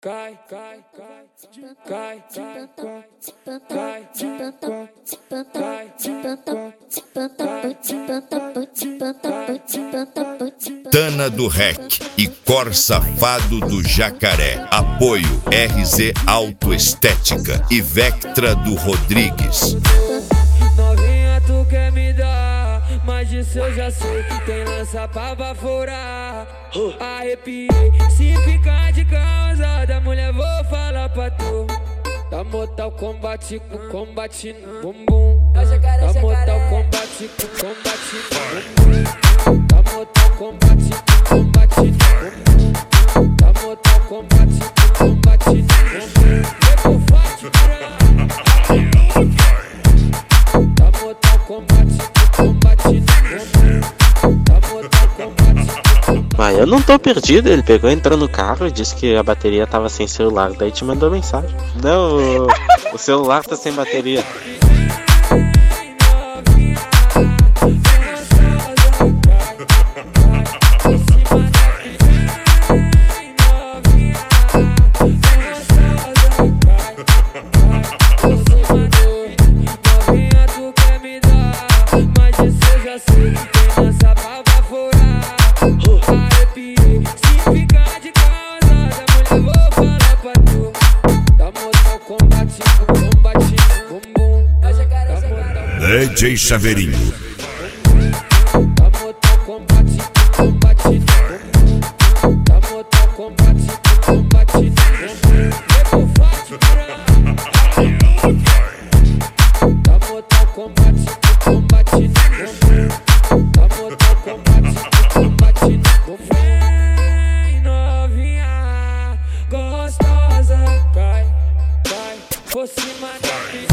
Cai, cai, cai, cai, cai, cai, Tana do Rec e Cor Safado do Jacaré. Apoio RZ Autoestética e Vectra do Rodrigues. Novinha, tu quer me dar, mas disso eu já sei. Tem lança pra baforar. Arrepiei, se ficar de causada, mulher, vou falar pra tu. Da Mortal Kombat com combate no bumbum. Da Mortal Kombat com combate no bumbum. Da Mortal Kombat com combate no bumbum. Da Mortal Kombat com combate no bumbum. Levou forte pra da Mortal Kombat com combate no bumbum. Da Mortal Kombat. Mas eu não tô perdido, ele pegou, entrou no carro e disse que a bateria tava sem celular, daí te mandou mensagem. Não, o celular tá sem bateria. DJ Chaveirinho. Da Mortal Kombat com combate no bumbum. Da Mortal Kombat com combate no bumbum. Levou forte pra da Mortal Kombat com combate no bumbum. Da Mortal Kombat com combate no bumbum. Vem novinha, gostosa, cai, cai, por cima da